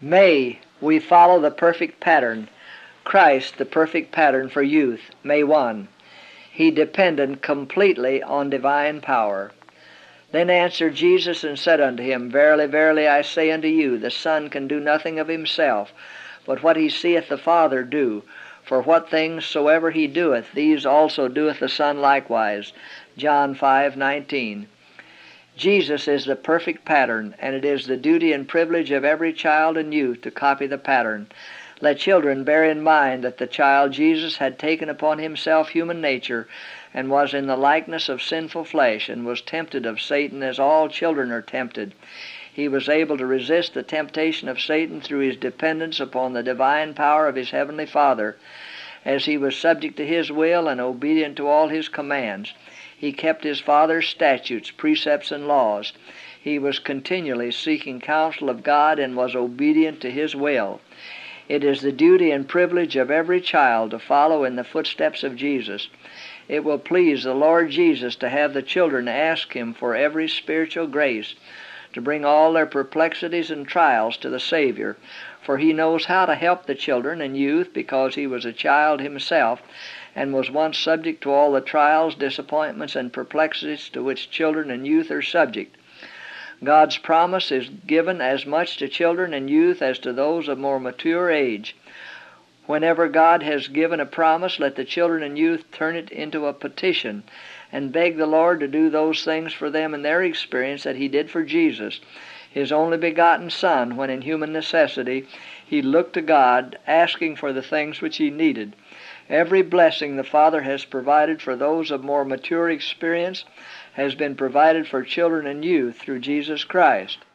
May we follow the perfect pattern, Christ the perfect pattern for youth. May 1. He depended completely on divine power. Then answered Jesus and said unto him, Verily, verily, I say unto you, the Son can do nothing of himself, but what he seeth the Father do. For what things soever he doeth, these also doeth the Son likewise. John 5:19. Jesus is the perfect pattern, and it is the duty and privilege of every child and youth to copy the pattern. Let children bear in mind that the child Jesus had taken upon himself human nature, and was in the likeness of sinful flesh, and was tempted of Satan as all children are tempted. He was able to resist the temptation of Satan through his dependence upon the divine power of his heavenly Father. As he was subject to his will and obedient to all his commands, he kept his Father's statutes, precepts, and laws. He was continually seeking counsel of God and was obedient to his will. It is the duty and privilege of every child to follow in the footsteps of Jesus. It will please the Lord Jesus to have the children ask him for every spiritual grace, to bring all their perplexities and trials to the Savior, for he knows how to help the children and youth because he was a child himself and was once subject to all the trials, disappointments, and perplexities to which children and youth are subject. God's promise is given as much to children and youth as to those of more mature age. Whenever God has given a promise, let the children and youth turn it into a petition and beg the Lord to do those things for them in their experience that he did for Jesus, his only begotten Son, when in human necessity he looked to God, asking for the things which he needed. Every blessing the Father has provided for those of more mature experience has been provided for children and youth through Jesus Christ.